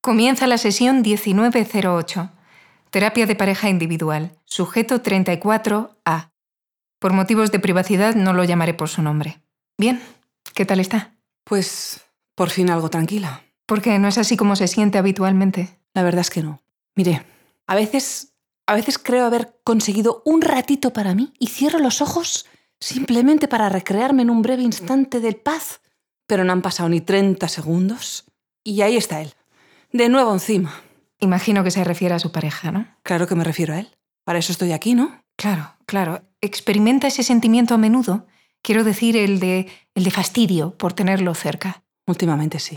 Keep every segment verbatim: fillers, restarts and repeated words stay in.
Comienza la sesión diecinueve cero ocho. Terapia de pareja individual. Sujeto treinta y cuatro A. Por motivos de privacidad no lo llamaré por su nombre. Bien, ¿qué tal está? Pues, por fin algo tranquila. Porque no es así como se siente habitualmente. La verdad es que no. Mire, a veces, a veces creo haber conseguido un ratito para mí y cierro los ojos simplemente para recrearme en un breve instante de paz. Pero no han pasado ni treinta segundos y ahí está él, de nuevo encima. Imagino que se refiere a su pareja, ¿no? Claro que me refiero a él. Para eso estoy aquí, ¿no? Claro, claro. ¿Experimenta ese sentimiento a menudo? Quiero decir, el de, el de fastidio por tenerlo cerca. Últimamente sí.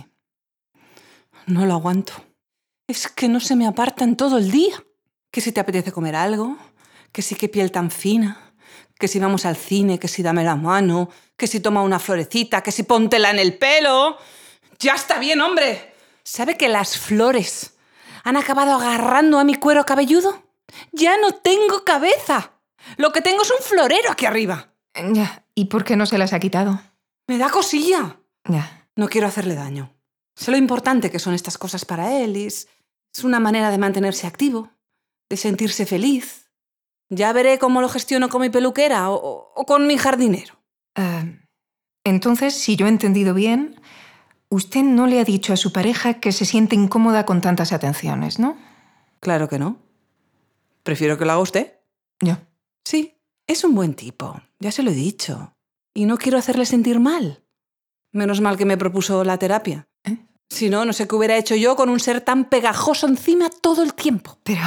No lo aguanto. Es que no se me aparta en todo el día. Que si te apetece comer algo, que si qué piel tan fina, que si vamos al cine, que si dame la mano, que si toma una florecita, que si póntela en el pelo. ¡Ya está bien, hombre! ¿Sabe que las flores han acabado agarrando a mi cuero cabelludo? ¡Ya no tengo cabeza! Lo que tengo es un florero aquí arriba. Ya, ¿y por qué no se las ha quitado? Me da cosilla. Ya. No quiero hacerle daño. Sé lo importante que son estas cosas para él y es, es una manera de mantenerse activo, de sentirse feliz. Ya veré cómo lo gestiono con mi peluquera o, o con mi jardinero. Uh, entonces, si yo he entendido bien, usted no le ha dicho a su pareja que se siente incómoda con tantas atenciones, ¿no? Claro que no. Prefiero que lo haga usted. Yo. Sí, es un buen tipo, ya se lo he dicho. Y no quiero hacerle sentir mal. Menos mal que me propuso la terapia. ¿Eh? Si no, no sé qué hubiera hecho yo con un ser tan pegajoso encima todo el tiempo. Pero,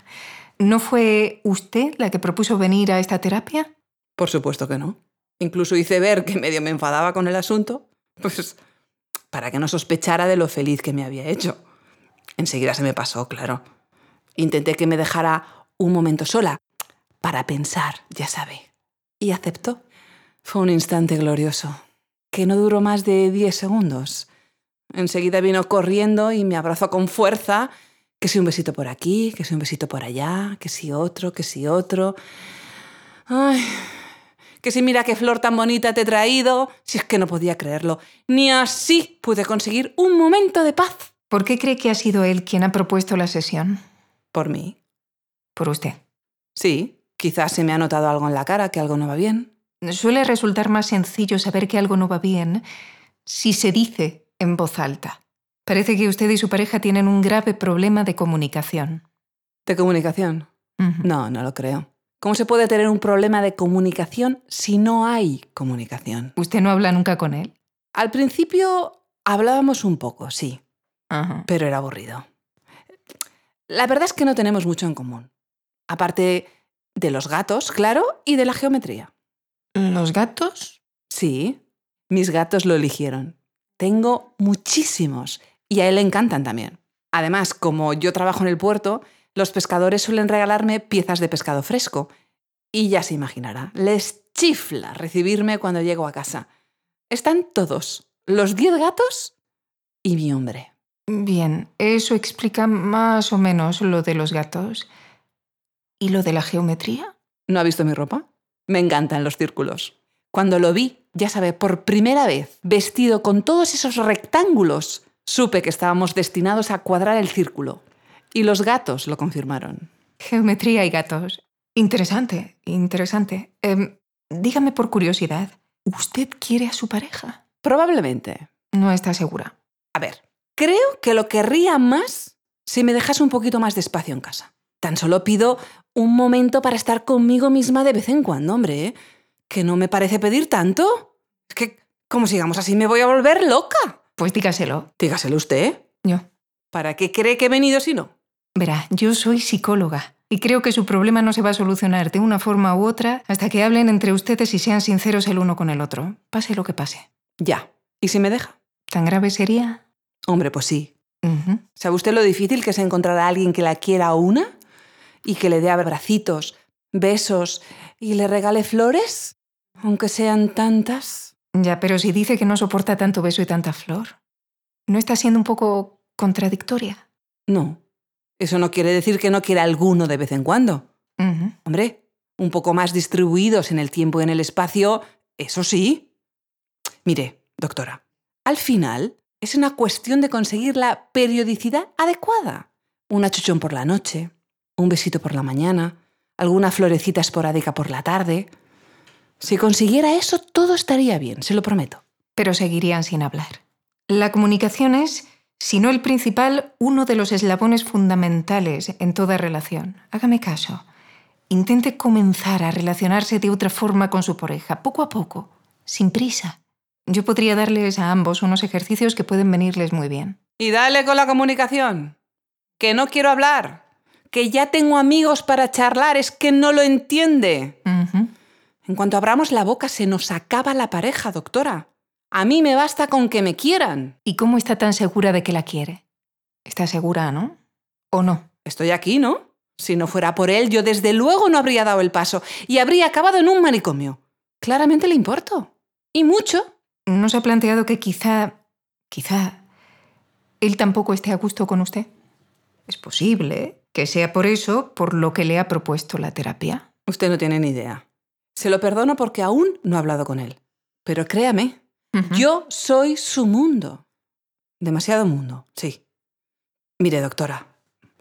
¿no fue usted la que propuso venir a esta terapia? Por supuesto que no. Incluso hice ver que medio me enfadaba con el asunto, pues para que no sospechara de lo feliz que me había hecho. Enseguida se me pasó, claro. Intenté que me dejara un momento sola, para pensar, ya sabe. Y aceptó. Fue un instante glorioso, que no duró más de diez segundos. Enseguida vino corriendo y me abrazó con fuerza, que si un besito por aquí, que si un besito por allá, que si otro, que si otro. Ay, que si mira qué flor tan bonita te he traído. Si es que no podía creerlo. Ni así pude conseguir un momento de paz. ¿Por qué cree que ha sido él quien ha propuesto la sesión? ¿Por mí? Por usted. Sí, quizás se me ha notado algo en la cara, que algo no va bien. Suele resultar más sencillo saber que algo no va bien si se dice en voz alta. Parece que usted y su pareja tienen un grave problema de comunicación. ¿De comunicación? Uh-huh. No, no lo creo. ¿Cómo se puede tener un problema de comunicación si no hay comunicación? ¿Usted no habla nunca con él? Al principio hablábamos un poco, sí, Uh-huh. pero era aburrido. La verdad es que no tenemos mucho en común. Aparte de los gatos, claro, y de la geometría. ¿Los gatos? Sí, mis gatos lo eligieron. Tengo muchísimos y a él le encantan también. Además, como yo trabajo en el puerto, los pescadores suelen regalarme piezas de pescado fresco. Y ya se imaginará, les chifla recibirme cuando llego a casa. Están todos, los diez gatos y mi hombre. Bien, eso explica más o menos lo de los gatos. ¿Y lo de la geometría? ¿No ha visto mi ropa? Me encantan los círculos. Cuando lo vi, ya sabe, por primera vez, vestido con todos esos rectángulos, supe que estábamos destinados a cuadrar el círculo. Y los gatos lo confirmaron. Geometría y gatos. Interesante, interesante. Eh, dígame por curiosidad, ¿usted quiere a su pareja? Probablemente. No está segura. A ver, creo que lo querría más si me dejase un poquito más de espacio en casa. Tan solo pido un momento para estar conmigo misma de vez en cuando, hombre, ¿eh? ¿Que no me parece pedir tanto? Es que, como sigamos así, me voy a volver loca. Pues dígaselo. Dígaselo usted. Yo. ¿Para qué cree que he venido si no? Verá, yo soy psicóloga y creo que su problema no se va a solucionar de una forma u otra hasta que hablen entre ustedes y sean sinceros el uno con el otro, pase lo que pase. Ya. ¿Y si me deja? ¿Tan grave sería? Hombre, pues sí. Uh-huh. ¿Sabe usted lo difícil que es encontrar a alguien que la quiera a una y que le dé abracitos, besos y le regale flores? Aunque sean tantas. Ya, pero si dice que no soporta tanto beso y tanta flor, ¿no está siendo un poco contradictoria? No. Eso no quiere decir que no quiera alguno de vez en cuando. Uh-huh. Hombre, un poco más distribuidos en el tiempo y en el espacio, eso sí. Mire, doctora, al final Es una cuestión de conseguir la periodicidad adecuada. Un achuchón por la noche, un besito por la mañana, alguna florecita esporádica por la tarde. Si consiguiera eso, todo estaría bien, se lo prometo. Pero seguirían sin hablar. La comunicación es, si no el principal, uno de los eslabones fundamentales en toda relación. Hágame caso. Intente comenzar a relacionarse de otra forma con su pareja, poco a poco, sin prisa. Yo podría darles a ambos unos ejercicios que pueden venirles muy bien. Y dale con la comunicación. Que no quiero hablar. Que ya tengo amigos para charlar. Es que no lo entiende. Uh-huh. En cuanto abramos la boca, se nos acaba la pareja, doctora. A mí me basta con que me quieran. ¿Y cómo está tan segura de que la quiere? ¿Está segura, no? ¿O no? Estoy aquí, ¿no? Si no fuera por él, yo desde luego no habría dado el paso y habría acabado en un manicomio. Claramente le importo. Y mucho. ¿No se ha planteado que quizá, quizá, él tampoco esté a gusto con usted? Es posible que sea por eso por lo que le ha propuesto la terapia. Usted no tiene ni idea. Se lo perdono porque aún no he hablado con él. Pero créame, uh-huh. Yo soy su mundo. Demasiado mundo, sí. Mire, doctora,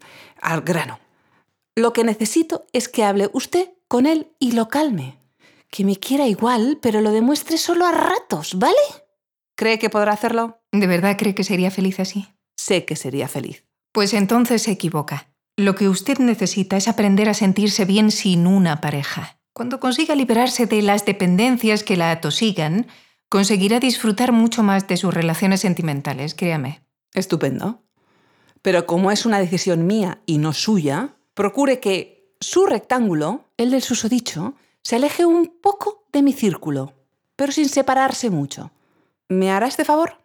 al grano. Lo que necesito es que hable usted con él y lo calme. Que me quiera igual, pero lo demuestre solo a ratos, ¿vale? ¿Cree que podrá hacerlo? ¿De verdad cree que sería feliz así? Sé que sería feliz. Pues entonces se equivoca. Lo que usted necesita es aprender a sentirse bien sin una pareja. Cuando consiga liberarse de las dependencias que la atosigan, conseguirá disfrutar mucho más de sus relaciones sentimentales, créame. Estupendo. Pero como es una decisión mía y no suya, procure que su rectángulo, el del susodicho, se aleje un poco de mi círculo, pero sin separarse mucho. ¿Me hará este favor?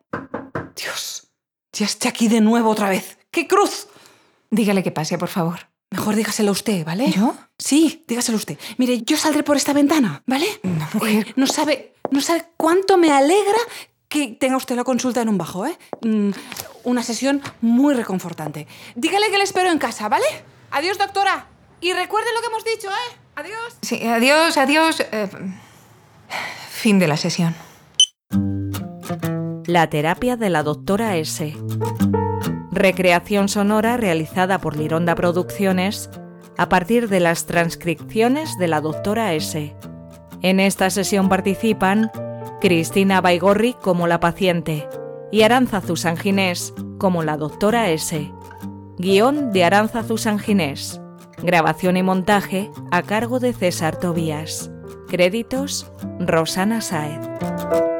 Dios, ya está aquí de nuevo otra vez. ¡Qué cruz! Dígale que pase, por favor. Mejor dígaselo usted, ¿vale? ¿Yo? Sí, dígaselo usted. Mire, yo saldré por esta ventana, ¿vale? No, mujer. Eh, no sabe, no sabe cuánto me alegra que tenga usted la consulta en un bajo, ¿eh? Mm, una sesión muy reconfortante. Dígale que le espero en casa, ¿vale? Adiós, doctora. Y recuerde lo que hemos dicho, ¿eh? Adiós. Sí, adiós, adiós. Eh, fin de la sesión. La terapia de la doctora S. Recreación sonora realizada por Lironda Producciones a partir de las transcripciones de la doctora S. En esta sesión participan Cristina Baigorri como la paciente y Arantzazu Sanginés como la doctora S. Guión de Arantzazu Sanginés. Grabación y montaje a cargo de César Tobías. Créditos: Rosana Sáez.